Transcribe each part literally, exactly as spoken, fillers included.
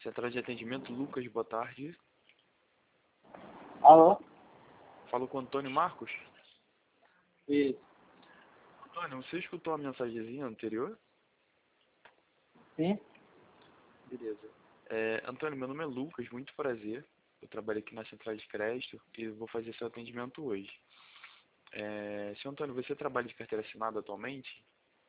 Central de atendimento, Lucas, boa tarde. Alô? Falo com o Antônio Marcos. Isso. Antônio, você escutou a mensagenzinha anterior? Sim? Beleza. É, Antônio, meu nome é Lucas, muito prazer. Eu trabalho aqui na Central de Crédito e vou fazer seu atendimento hoje. É, senhor Antônio, você trabalha de carteira assinada atualmente?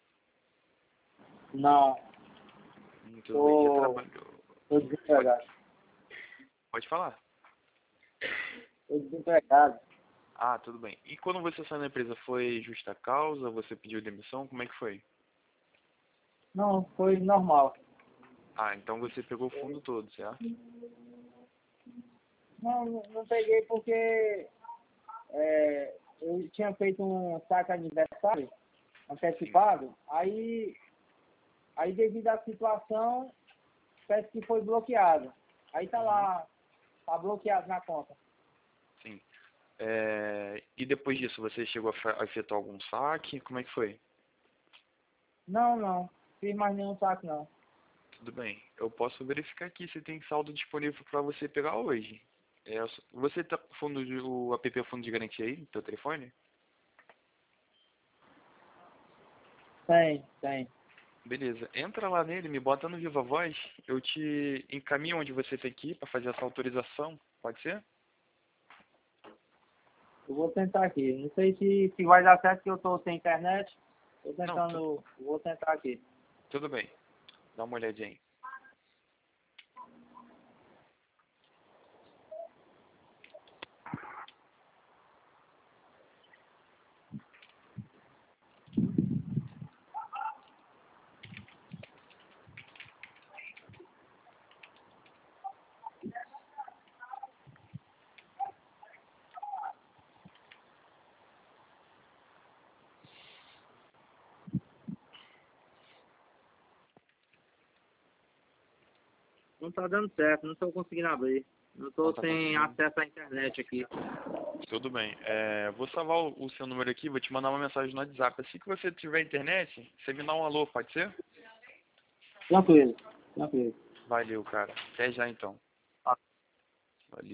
Não. Hum, tudo bem, já Tô, trabalhou. tô desempregado. Pode falar. Tô desempregado. Ah, tudo bem. E quando você saiu da empresa, foi justa causa? Você pediu demissão? Como é que foi? Não, foi normal. Ah, então você pegou o fundo todo, certo? Não, não não peguei porque é, eu tinha feito um saque aniversário antecipado, aí, aí devido à situação, parece que foi bloqueado. Aí tá Uhum. lá, tá bloqueado na conta. Sim. É, e depois disso, você chegou a fa- a efetuar algum saque? Como é que foi? Não, não, fiz mais nenhum saque não. Tudo bem. Eu posso verificar aqui se tem saldo disponível para você pegar hoje. É, você tá com o fundo de, o app Fundo de Garantia aí no teu telefone? Tem, tem. Beleza. Entra lá nele, me bota no Viva Voz. Eu te encaminho onde você tem que ir para fazer essa autorização. Pode ser? Eu vou tentar aqui. Não sei se, se vai dar certo que eu tô sem internet. Tô Não, tu- tentando, vou tentar aqui. tudo bem. Dá uma olhadinha aí. Não tá dando certo, não tô conseguindo abrir. Não Não tô tá sem conseguindo? acesso à internet aqui. Tudo bem. É, vou salvar o, o seu número aqui, vou te mandar uma mensagem no WhatsApp. Assim que você tiver internet, você me dá um alô, pode ser? Tranquilo, tranquilo. Valeu, cara. Até já então.